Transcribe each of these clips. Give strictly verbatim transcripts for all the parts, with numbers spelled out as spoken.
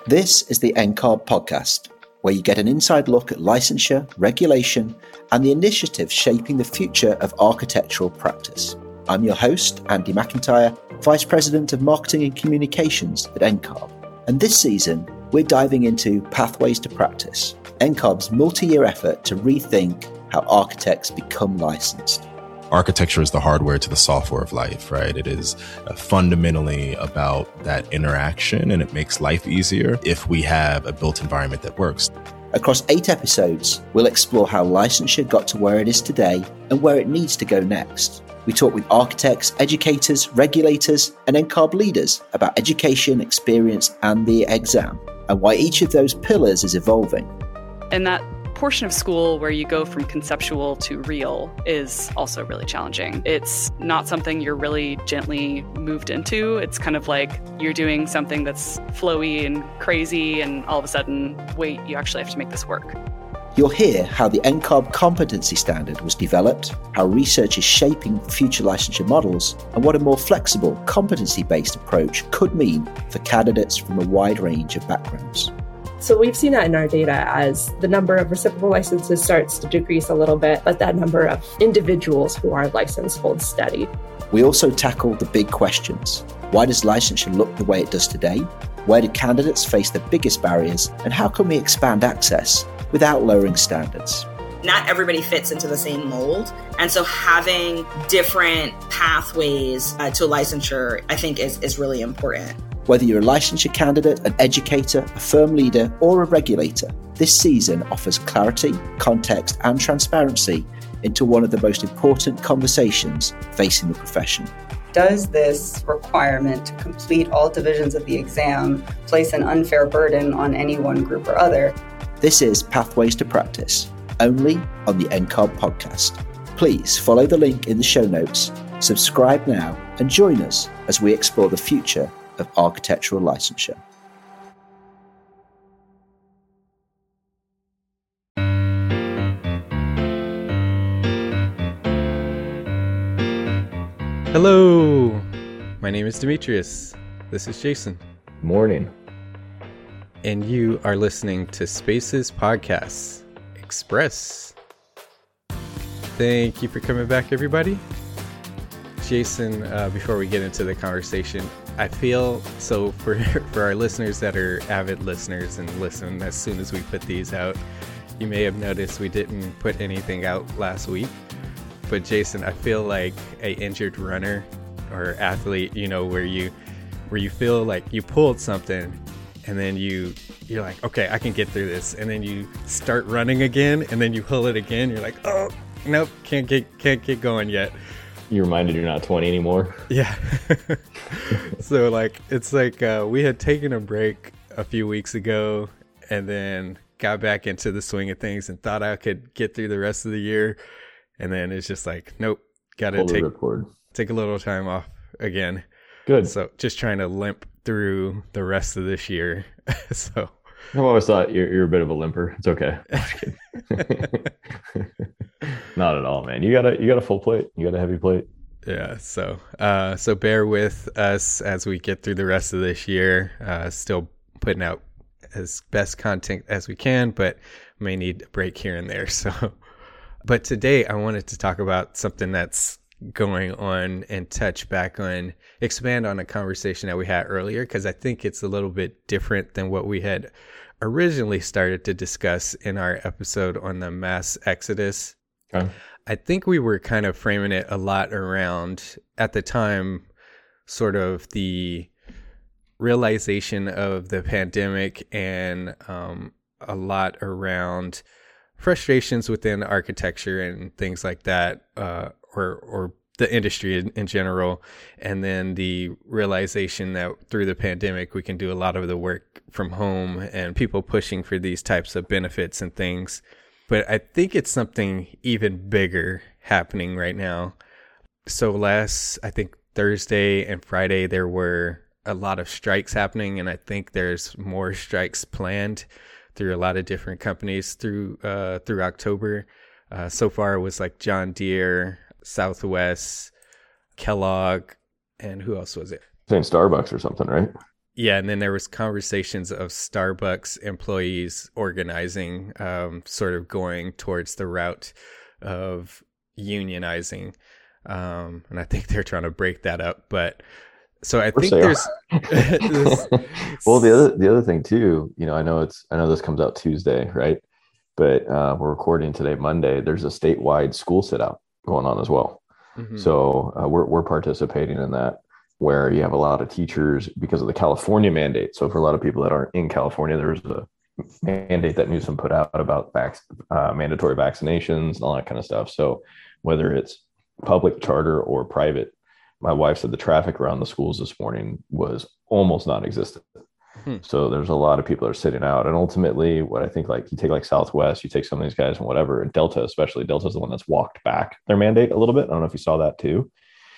This is the N C A R B podcast, where you get an inside look at licensure, regulation, and the initiatives shaping the future of architectural practice. I'm your host, Andy McIntyre, Vice President of Marketing and Communications at N C A R B. And this season, we're diving into Pathways to Practice, N C A R B's multi-year effort to rethink how architects become licensed. Architecture is the hardware to the software of life, right? It is uh, fundamentally about that interaction, and it makes life easier if we have a built environment that works. Across eight episodes, we'll explore how licensure got to where it is today and where it needs to go next. We talk with architects, educators, regulators, and N C A R B leaders about education, experience, and the exam, and why each of those pillars is evolving. And that portion of school where you go from conceptual to real is also really challenging. It's not something you're really gently moved into. It's kind of like you're doing something that's flowy and crazy, and all of a sudden, wait, you actually have to make this work. You'll hear how the N C A R B competency standard was developed, how research is shaping future licensure models, and what a more flexible, competency-based approach could mean for candidates from a wide range of backgrounds. So we've seen that in our data as the number of reciprocal licenses starts to decrease a little bit, but that number of individuals who are licensed holds steady. We also tackle the big questions. Why does licensure look the way it does today? Where do candidates face the biggest barriers? And how can we expand access without lowering standards? Not everybody fits into the same mold. And so having different pathways uh, to licensure, I think, is, is really important. Whether you're a licensure candidate, an educator, a firm leader, or a regulator, this season offers clarity, context, and transparency into one of the most important conversations facing the profession. Does this requirement to complete all divisions of the exam place an unfair burden on any one group or other? This is Pathways to Practice, only on the N C A R B podcast. Please follow the link in the show notes, subscribe now, and join us as we explore the future of architectural licensure. Hello, my name is Demetrius. This is Jason. Morning. And you are listening to Spaces Podcasts Express. Thank you for coming back, everybody. Jason, uh, before we get into the conversation, I feel so for for our listeners that are avid listeners and listen as soon as we put these out, you may have noticed we didn't put anything out last week. But Jason, I feel like a injured runner or athlete, you know, where you where you feel like you pulled something and then you you're like, okay, I can get through this, and then you start running again and then you pull it again. You're like, oh nope, can't get can't get going yet. You're reminded you're not twenty anymore. Yeah. So like, it's like uh, we had taken a break a few weeks ago and then got back into the swing of things and thought I could get through the rest of the year. And then it's just like, nope, got to take, take a little time off again. Good. So just trying to limp through the rest of this year. So I've always thought you're, you're a bit of a limper. It's okay. Not at all, man. You got a you got a full plate. You got a heavy plate. Yeah. So uh, so bear with us as we get through the rest of this year. Uh, still putting out as best content as we can, but may need a break here and there. So, but today I wanted to talk about something that's going on and touch back on, expand on a conversation that we had earlier, because I think it's a little bit different than what we had originally started to discuss in our episode on the mass exodus. Okay. I think we were kind of framing it a lot around, at the time, sort of the realization of the pandemic and um, a lot around frustrations within architecture and things like that, uh, or or the industry in, in general, and then the realization that through the pandemic we can do a lot of the work from home and people pushing for these types of benefits and things. But I think it's something even bigger happening right now. So last, I think Thursday and Friday, there were a lot of strikes happening, and I think there's more strikes planned through a lot of different companies through uh, through October. Uh, so far, it was like John Deere, Southwest, Kellogg, and who else was it? Saying Starbucks or something, right? yeah, and then there was conversations of Starbucks employees organizing, um, sort of going towards the route of unionizing. Um, and I think they're trying to break that up. But so I think there's this, well, the other the other thing too, you know, I know it's I know this comes out Tuesday, right? But uh, we're recording today, Monday. There's a statewide school sit out going on as well. Mm-hmm. So uh, we're we're participating in that, where you have a lot of teachers because of the California mandate. So for a lot of people that aren't in California, there's a mandate that Newsom put out about vac- uh, mandatory vaccinations and all that kind of stuff. So whether it's public, charter, or private, my wife said the traffic around the schools this morning was almost non-existent. Hmm. So there's a lot of people that are sitting out. And ultimately, what I think, like you take like Southwest, you take some of these guys and whatever, and Delta especially, Delta's the one that's walked back their mandate a little bit. I don't know if you saw that too.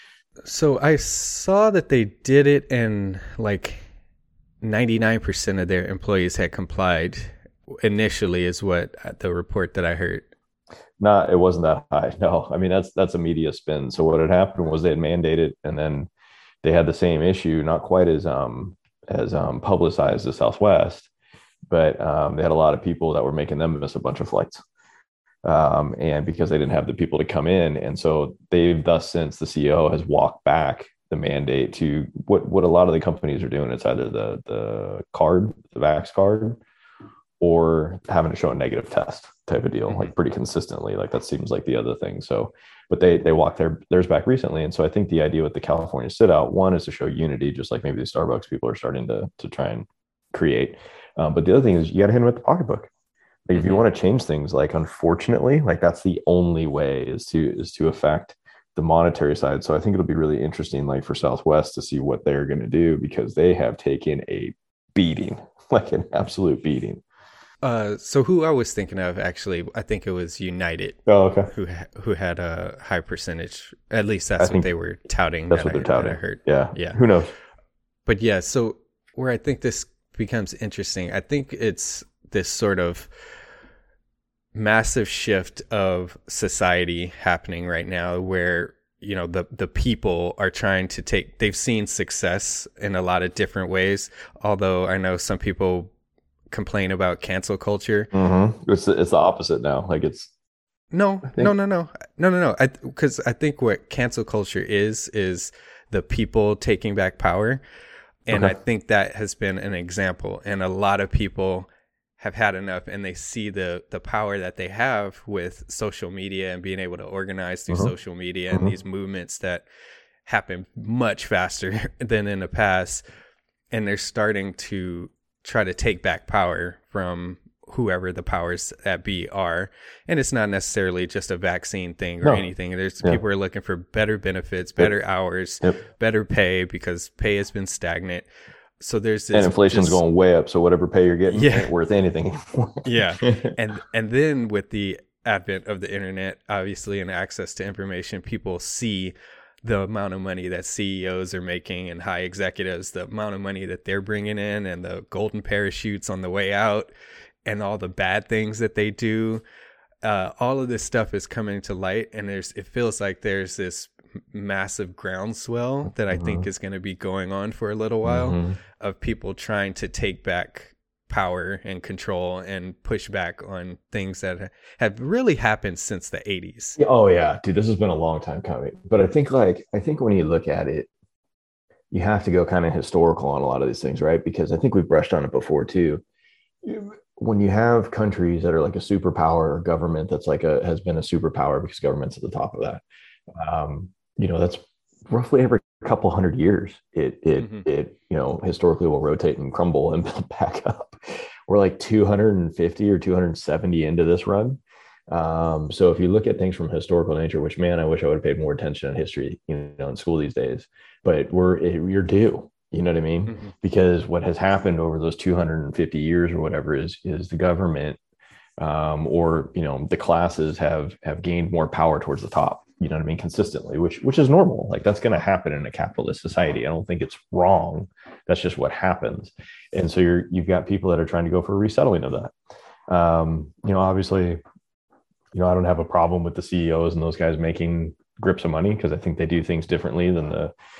So I saw that they did it and like ninety-nine percent of their employees had complied initially, is what the report that I heard. Not, it wasn't that high. No, I mean, that's, that's a media spin. So what had happened was they had mandated, and then they had the same issue, not quite as, um, as, um, publicized as Southwest, but, um, they had a lot of people that were making them miss a bunch of flights. Um, and because they didn't have the people to come in. And so they've thus since the C E O has walked back the mandate to what, what a lot of the companies are doing. It's either the, the card, the Vax card, or having to show a negative test type of deal, mm-hmm. like pretty consistently. Like that seems like the other thing. So, but they, they walked their, theirs back recently. And so I think the idea with the California sit out, one is to show unity, just like maybe the Starbucks people are starting to, to try and create. Um, but the other thing is you got to hit them with the pocketbook. Like if you want to change things, like unfortunately, like that's the only way is to is to affect the monetary side. So I think it'll be really interesting, like for Southwest, to see what they're going to do, because they have taken a beating, like an absolute beating. Uh, so who I was thinking of, actually, I think it was United. Oh, okay. Who who had a high percentage. At least that's I what think they were touting. That's that what they're I, touting. I heard. Yeah. Yeah. Who knows? But yeah, so where I think this becomes interesting, I think it's this sort of massive shift of society happening right now, where you know the the people are trying to take, they've seen success in a lot of different ways, although I know some people complain about cancel culture. Mm-hmm. It's the, it's the opposite now. Like it's no no no no no no no I because I think what cancel culture is is the people taking back power, and okay. I think that has been an example, and a lot of people have had enough, and they see the the power that they have with social media and being able to organize through uh-huh. social media and uh-huh. these movements that happen much faster than in the past, and they're starting to try to take back power from whoever the powers that be are. And it's not necessarily just a vaccine thing or no. anything. There's yeah. people are looking for better benefits, better yep. hours, yep. better pay, because pay has been stagnant. So there's this, and inflation's this, going way up. So whatever pay you're getting yeah. ain't worth anything. yeah. And, and then with the advent of the internet, obviously, and access to information, people see the amount of money that C E Os are making and high executives, the amount of money that they're bringing in, and the golden parachutes on the way out, and all the bad things that they do. Uh, all of this stuff is coming to light, and there's it feels like there's this massive groundswell that I mm-hmm. think is going to be going on for a little while mm-hmm. of people trying to take back power and control and push back on things that have really happened since the eighties. Oh yeah, dude, this has been a long time coming. But I think like, I think when you look at it, you have to go kind of historical on a lot of these things, right? Because I think we've brushed on it before too. When you have countries that are like a superpower, or government that's like a, has been a superpower because government's at the top of that, um, you know, that's roughly every couple hundred years, it, it, mm-hmm. it, you know, historically will rotate and crumble and build back up. We're like two hundred fifty or two hundred seventy into this run. Um, so if you look at things from historical nature, which, man, I wish I would have paid more attention on history, you know, in school these days, but we're, you're due, you know what I mean? Mm-hmm. Because what has happened over those two hundred fifty years or whatever is, is the government, um, or, you know, the classes have, have gained more power towards the top. You know what I mean? Consistently, which, which is normal. Like that's going to happen in a capitalist society. I don't think it's wrong. That's just what happens. And so you're, you've got people that are trying to go for a resettling of that. Um, you know, obviously, you know, I don't have a problem with the C E Os and those guys making grips of money, because I think they do things differently than the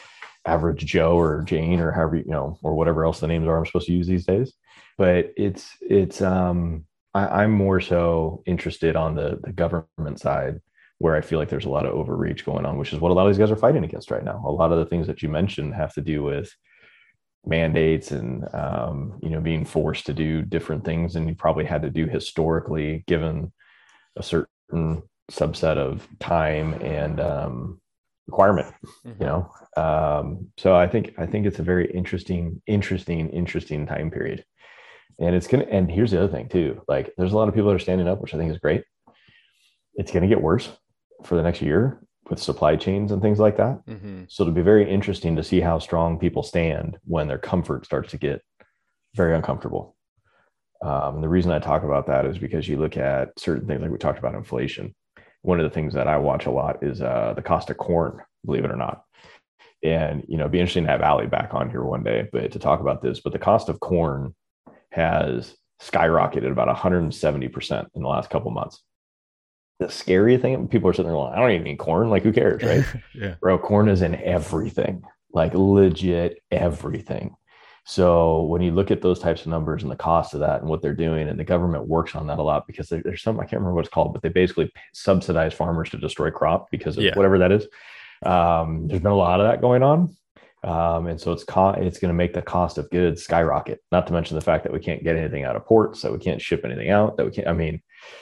average Joe or Jane or however, you know, or whatever else the names are I'm supposed to use these days. But it's, it's, um, I, I'm more so interested on the, the government side, where I feel like there's a lot of overreach going on, which is what a lot of these guys are fighting against right now. A lot of the things that you mentioned have to do with mandates and, um, you know, being forced to do different things than you probably had to do historically, given a certain subset of time and um, requirement, mm-hmm. you know? Um, so I think, I think it's a very interesting, interesting, interesting time period. And it's going to, and here's the other thing too, like there's a lot of people that are standing up, which I think is great. It's going to get worse for the next year with supply chains and things like that. Mm-hmm. So it'll be very interesting to see how strong people stand when their comfort starts to get very uncomfortable. Um, and the reason I talk about that is because you look at certain things, like we talked about inflation. One of the things that I watch a lot is uh, the cost of corn, believe it or not. And, you know, it'd be interesting to have Allie back on here one day, but to talk about this, but the cost of corn has skyrocketed about one hundred seventy percent in the last couple of months. The scary thing, people are sitting there going, I don't even eat corn. Like, who cares, right? Yeah. Bro, corn is in everything, like legit everything. So when you look at those types of numbers and the cost of that and what they're doing, and the government works on that a lot because there, there's some, I can't remember what it's called, but they basically subsidize farmers to destroy crop because of yeah. whatever that is. Um, there's been a lot of that going on. Um, and so it's co- it's going to make the cost of goods skyrocket, not to mention the fact that we can't get anything out of ports, that we can't ship anything out, that we can't, I mean,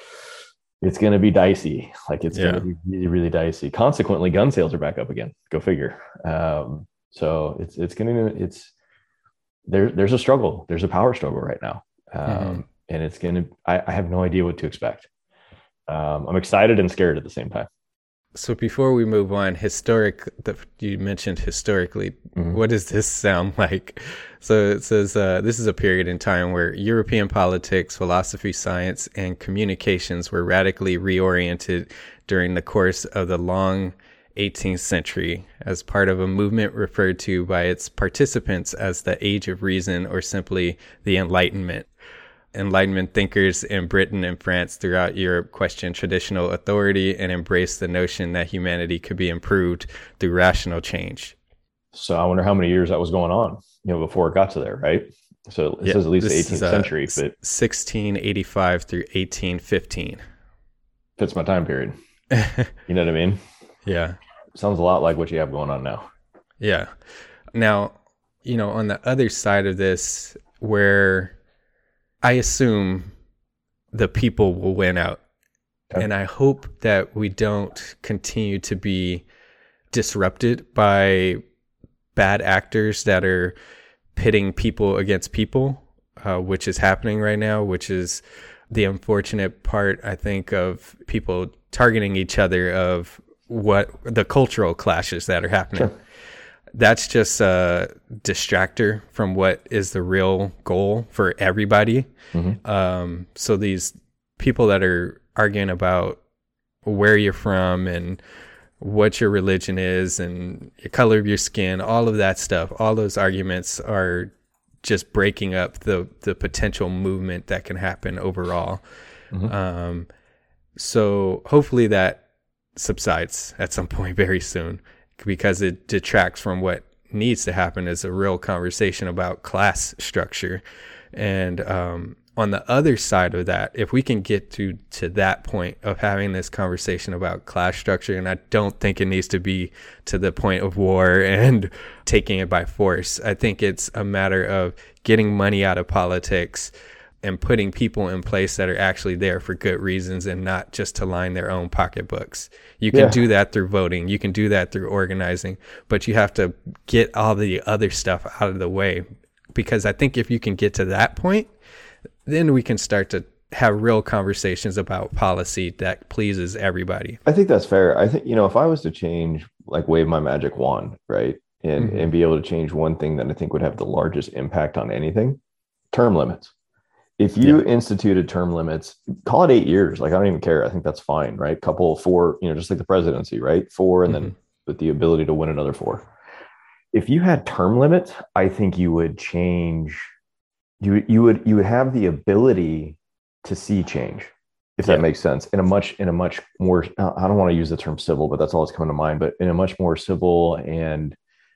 it's going to be dicey. Like it's yeah. going to be really, really dicey. Consequently, gun sales are back up again. Go figure. Um, so it's, it's going to, it's, there, there's a struggle. There's a power struggle right now. Um, mm-hmm. And it's going to, I, I have no idea what to expect. Um, I'm excited and scared at the same time. So before we move on, historic, the, you mentioned historically, mm-hmm. what does this sound like? So it says, uh, this is a period in time where European politics, philosophy, science, and communications were radically reoriented during the course of the long eighteenth century as part of a movement referred to by its participants as the Age of Reason, or simply the Enlightenment. Enlightenment thinkers in Britain and France throughout Europe questioned traditional authority and embraced the notion that humanity could be improved through rational change. So I wonder how many years that was going on, you know, before it got to there, right? So it yeah, says at least the eighteenth is, uh, century, but sixteen eighty-five through eighteen fifteen. Fits my time period. You know what I mean? Yeah. Sounds a lot like what you have going on now. Yeah. Now, you know, on the other side of this, where I assume the people will win out. Okay. And I hope that we don't continue to be disrupted by bad actors that are pitting people against people, uh, which is happening right now, which is the unfortunate part, I think, of people targeting each other, of what the cultural clashes that are happening. Sure. That's just a distractor from what is the real goal for everybody. Mm-hmm. Um, so these people that are arguing about where you're from and what your religion is and your color of your skin, all of that stuff, all those arguments are just breaking up the, the potential movement that can happen overall. Mm-hmm. Um, so hopefully that subsides at some point very soon, because it detracts from what needs to happen is a real conversation about class structure. And um, on the other side of that, if we can get to, to that point of having this conversation about class structure, and I don't think it needs to be to the point of war and taking it by force. I think it's a matter of getting money out of politics and putting people in place that are actually there for good reasons and not just to line their own pocketbooks. You can yeah. do that through voting. You can do that through organizing, but you have to get all the other stuff out of the way, because I think if you can get to that point, then we can start to have real conversations about policy that pleases everybody. I think that's fair. I think, you know, if I was to change, like wave my magic wand, right, and, mm-hmm. and be able to change one thing that I think would have the largest impact on anything, term limits. If you yeah. instituted term limits, call it eight years. Like, I don't even care. I think that's fine, right? Couple four, you know, just like the presidency, right? Four, and mm-hmm. then with the ability to win another four. If you had term limits, I think you would change. You you would you would have the ability to see change, if that yeah. makes sense, in a much in a much more. I don't want to use the term civil, but that's all that's coming to mind. But in a much more civil and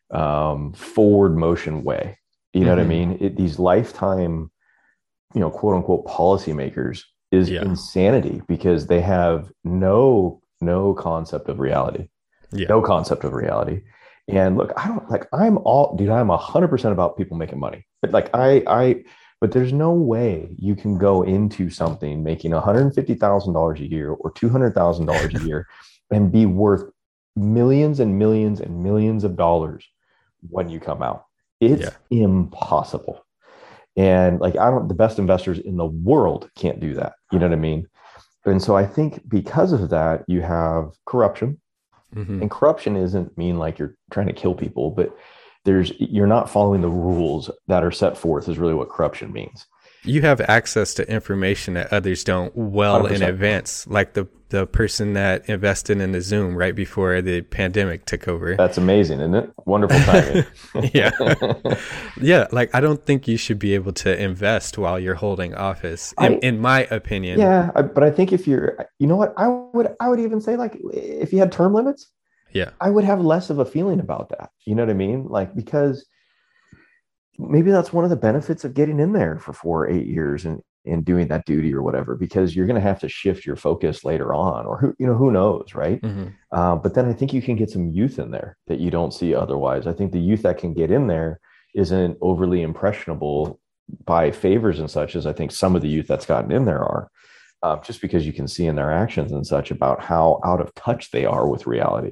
um, forward motion way. You know mm-hmm. what I mean? It, these lifetime, you know, quote unquote policymakers is yeah. insanity because they have no, no concept of reality, yeah. no concept of reality. And look, I don't like, I'm all, dude, I'm a hundred percent about people making money, but like I, I, but there's no way you can go into something making one hundred fifty thousand dollars a year or two hundred thousand dollars a year and be worth millions and millions and millions of dollars when you come out. It's yeah. impossible. And like, I don't, the best investors in the world can't do that. You know what I mean? And so I think because of that, you have corruption. Mm-hmm. And corruption isn't mean like you're trying to kill people, but there's, you're not following the rules that are set forth is really what corruption means. You have access to information that others don't well one hundred percent in advance, like the the person that invested in the Zoom right before the pandemic took over. That's amazing, isn't it? Wonderful timing. yeah. yeah. Like, I don't think you should be able to invest while you're holding office, in, I, in my opinion. Yeah. I, but I think if you're, you know what, I would, I would even say like, if you had term limits, yeah, I would have less of a feeling about that. You know what I mean? Like, because maybe that's one of the benefits of getting in there for four or eight years and, and doing that duty or whatever, because you're going to have to shift your focus later on, or who, you know, who knows. Right. Mm-hmm. Uh, but then I think you can get some youth in there that you don't see otherwise. I think the youth that can get in there isn't overly impressionable by favors and such as I think some of the youth that's gotten in there are, uh, just because you can see in their actions and such about how out of touch they are with reality.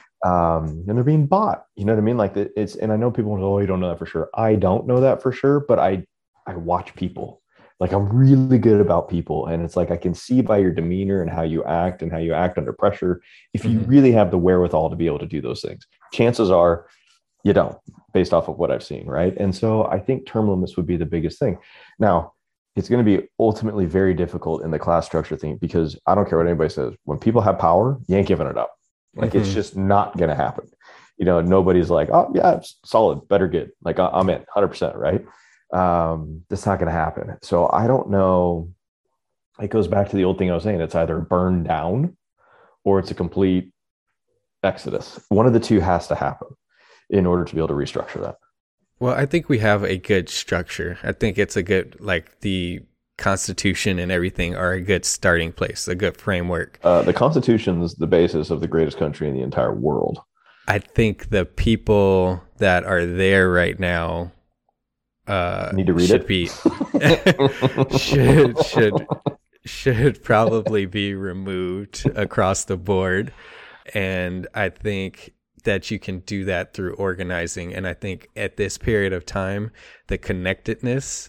Um, and they're being bought, you know what I mean? Like it's, and I know people will, oh, you don't know that for sure. I don't know that for sure, but I, I watch people. Like I'm really good about people. And it's like, I can see by your demeanor and how you act and how you act under pressure, if you mm-hmm. really have the wherewithal to be able to do those things. Chances are you don't, based off of what I've seen. Right. And so I think term limits would be the biggest thing. Now, it's going to be ultimately very difficult in the class structure thing, because I don't care what anybody says. When people have power, you ain't giving it up. Like mm-hmm. it's just not going to happen. You know, nobody's like, oh yeah, it's solid, better, good. Like I'm in one hundred percent. Right. Um, that's not going to happen. So I don't know. It goes back to the old thing I was saying. It's either burn down or it's a complete exodus. One of the two has to happen in order to be able to restructure that. Well, I think we have a good structure. I think it's a good, like the Constitution and everything are a good starting place, a good framework. Uh, the Constitution is the basis of the greatest country in the entire world. I think the people that are there right now uh, need to read should it. Be, should should should probably be removed across the board, and I think that you can do that through organizing. And I think at this period of time, the connectedness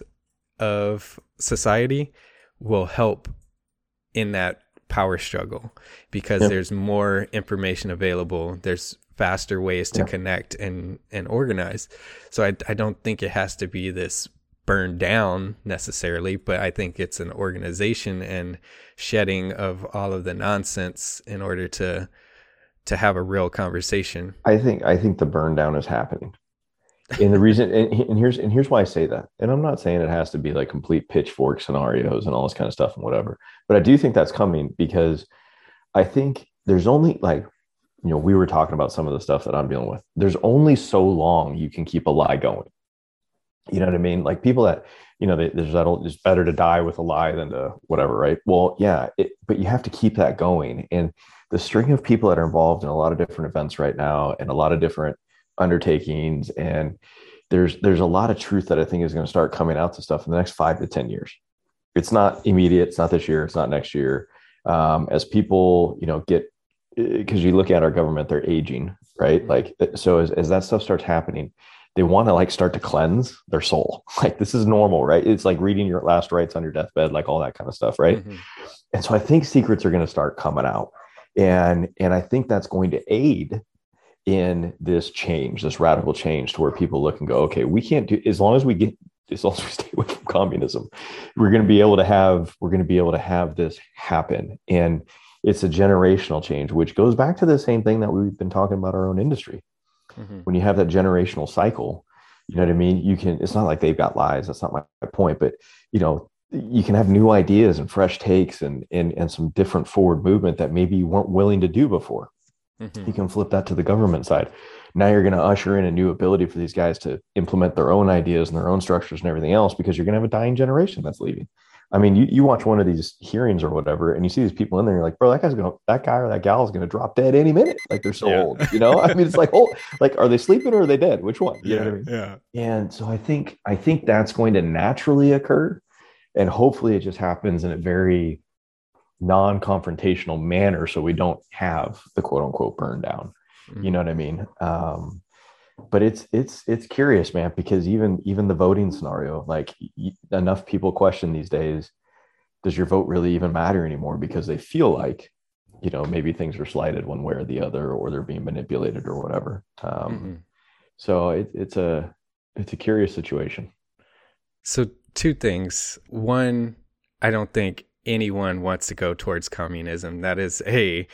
of society will help in that power struggle, because yeah. there's more information available. There's faster ways to yeah. connect and, and organize. So I, I don't think it has to be this burn down necessarily, but I think it's an organization and shedding of all of the nonsense in order to to have a real conversation. I think I think the burn down is happening. And the reason, and, and here's and here's why I say that. And I'm not saying it has to be like complete pitchfork scenarios and all this kind of stuff and whatever, but I do think that's coming, because I think there's only like, you know, we were talking about some of the stuff that I'm dealing with. There's only so long you can keep a lie going. You know what I mean? Like people that, you know, they, there's that old, it's better to die with a lie than to whatever, right? Well, yeah, it, but you have to keep that going. And the string of people that are involved in a lot of different events right now and a lot of different undertakings, and there's there's a lot of truth that I think is going to start coming out to stuff in the next five to ten years. It's not immediate. It's not this year. It's not next year. Um, as people, you know, get, because you look at our government, they're aging, right? Like, so as, as that stuff starts happening, they want to like start to cleanse their soul. Like this is normal, right? It's like reading your last rites on your deathbed, like all that kind of stuff, right? Mm-hmm. And so I think secrets are going to start coming out. And, and I think that's going to aid in this change, this radical change, to where people look and go, okay, we can't do, as long as we get, as long as we stay away from communism, we're going to be able to have, we're going to be able to have this happen. And it's a generational change, which goes back to the same thing that we've been talking about our own industry. Mm-hmm. When you have that generational cycle, you know what I mean? You can, it's not like they've got lies. That's not my, my point, but you know, you can have new ideas and fresh takes and, and, and some different forward movement that maybe you weren't willing to do before. Mm-hmm. You can flip that to the government side. Now you're going to usher in a new ability for these guys to implement their own ideas and their own structures and everything else, because you're going to have a dying generation that's leaving. I mean, you, you watch one of these hearings or whatever, and you see these people in there, you're like, bro, that guy's going to, that guy or that gal is going to drop dead any minute. Like, they're so yeah. old, you know? I mean, it's like, oh, like, are they sleeping or are they dead? Which one? You yeah, know what I mean? Yeah. And so I think, I think that's going to naturally occur. And hopefully it just happens in a very non-confrontational manner, so we don't have the quote unquote burn down. Mm-hmm. You know what I mean? Um, but it's it's it's curious, man, because even even the voting scenario, like y- enough people question these days, does your vote really even matter anymore? Because they feel like, you know, maybe things are slighted one way or the other, or they're being manipulated or whatever. Um, mm-hmm. So it, it's a it's a curious situation. So two things. One, I don't think anyone wants to go towards communism. That is a,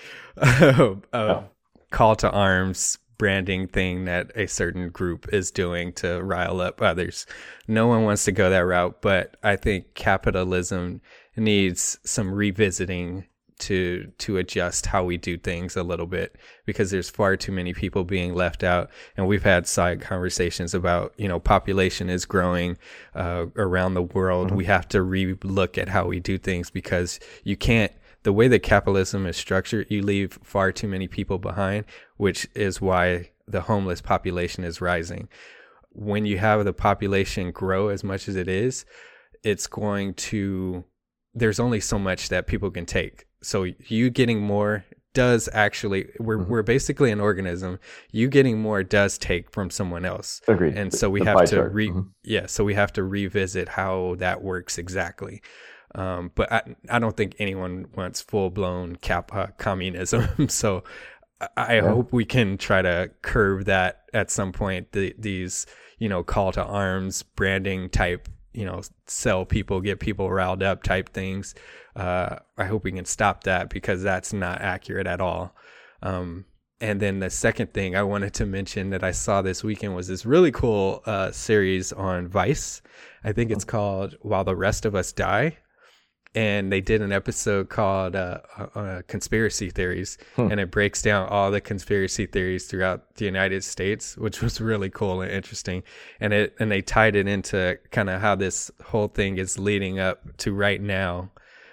a, a no. call to arms branding thing that a certain group is doing to rile up others. No one wants to go that route, but I think capitalism needs some revisiting to to adjust how we do things a little bit, because there's far too many people being left out. And we've had side conversations about, you know, population is growing uh, around the world. Mm-hmm. We have to re-look at how we do things, because you can't, the way that capitalism is structured, you leave far too many people behind, which is why the homeless population is rising. When you have the population grow as much as it is, it's going to, there's only so much that people can take. So you getting more does actually, we're mm-hmm. we're basically an organism. You getting more does take from someone else. Agreed. And so we the have to re mm-hmm. yeah, so we have to revisit how that works exactly. Um, but I, I don't think anyone wants full-blown cap, uh, communism. So I, I yeah. hope we can try to curb that at some point. The, these, you know, call to arms, branding type, you know, sell people, get people riled up type things. Uh, I hope we can stop that, because that's not accurate at all. Um, and then the second thing I wanted to mention that I saw this weekend was this really cool uh, series on Vice. I think it's called While the Rest of Us Die. And they did an episode called uh, uh, Conspiracy Theories, hmm. and it breaks down all the conspiracy theories throughout the United States, which was really cool and interesting. And it and they tied it into kind of how this whole thing is leading up to right now,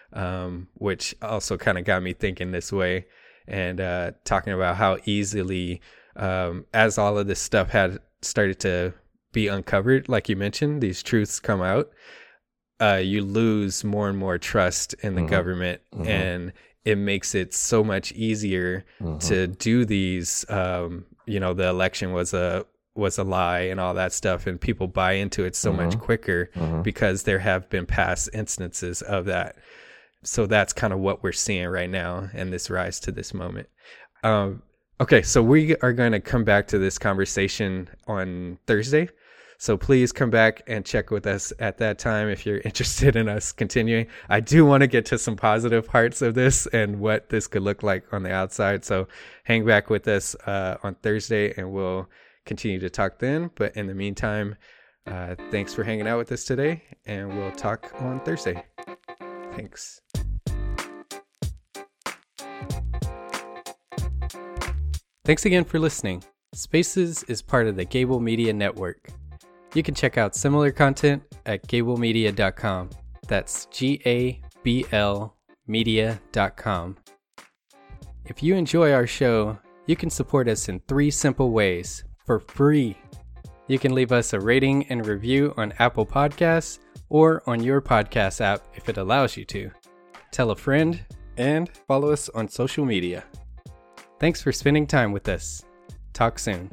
um, which also kind of got me thinking this way, and uh, talking about how easily, um, as all of this stuff had started to be uncovered, like you mentioned, these truths come out. Uh, you lose more and more trust in the mm-hmm. government, mm-hmm. and it makes it so much easier mm-hmm. to do these. Um, you know, the election was a was a lie and all that stuff, and people buy into it so mm-hmm. much quicker mm-hmm. because there have been past instances of that. So that's kind of what we're seeing right now, and this rise to this moment. Um, okay, so we are going to come back to this conversation on Thursday. So please come back and check with us at that time if you're interested in us continuing. I do want to get to some positive parts of this and what this could look like on the outside. So hang back with us uh, on Thursday, and we'll continue to talk then. But in the meantime, uh, thanks for hanging out with us today, and we'll talk on Thursday. Thanks. Thanks again for listening. Spaces is part of the Gable Media Network. You can check out similar content at gable media dot com. That's G A B L media dot com. If you enjoy our show, you can support us in three simple ways for free. You can leave us a rating and review on Apple Podcasts or on your podcast app if it allows you to. Tell a friend and follow us on social media. Thanks for spending time with us. Talk soon.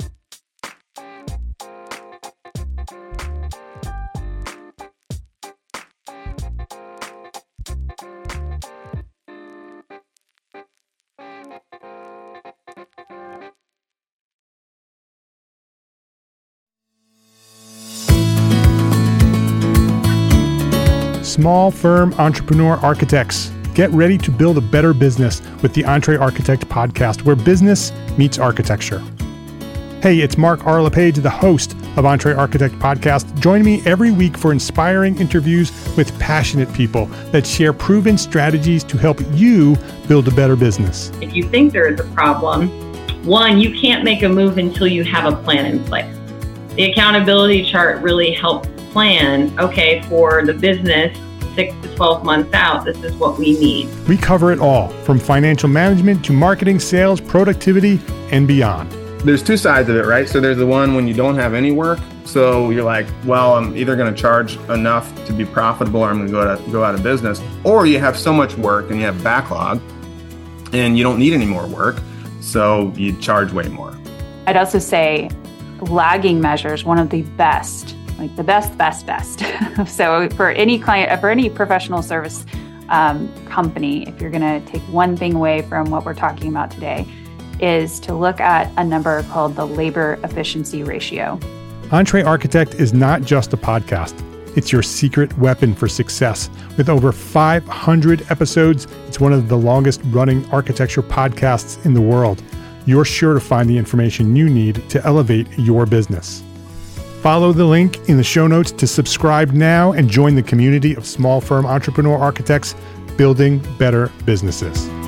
Small firm entrepreneur architects. Get ready to build a better business with the Entre Architect podcast, where business meets architecture. Hey, it's Mark R. LePage, the host of Entre Architect Podcast. Join me every week for inspiring interviews with passionate people that share proven strategies to help you build a better business. If you think there is a problem, one, you can't make a move until you have a plan in place. The accountability chart really helps plan, okay, for the business, six to twelve months out, this is what we need. We cover it all, from financial management to marketing, sales, productivity, and beyond. There's two sides of it, right? So there's the one when you don't have any work. So you're like, well, I'm either going to charge enough to be profitable or I'm going to go out, go out of business. Or you have so much work and you have backlog and you don't need any more work. So you charge way more. I'd also say lagging measures, one of the best, like the best, best, best. So for any client, for any professional service um, company, if you're going to take one thing away from what we're talking about today, is to look at a number called the labor efficiency ratio. Entre Architect is not just a podcast. It's your secret weapon for success. With over five hundred episodes, it's one of the longest running architecture podcasts in the world. You're sure to find the information you need to elevate your business. Follow the link in the show notes to subscribe now and join the community of small firm entrepreneur architects building better businesses.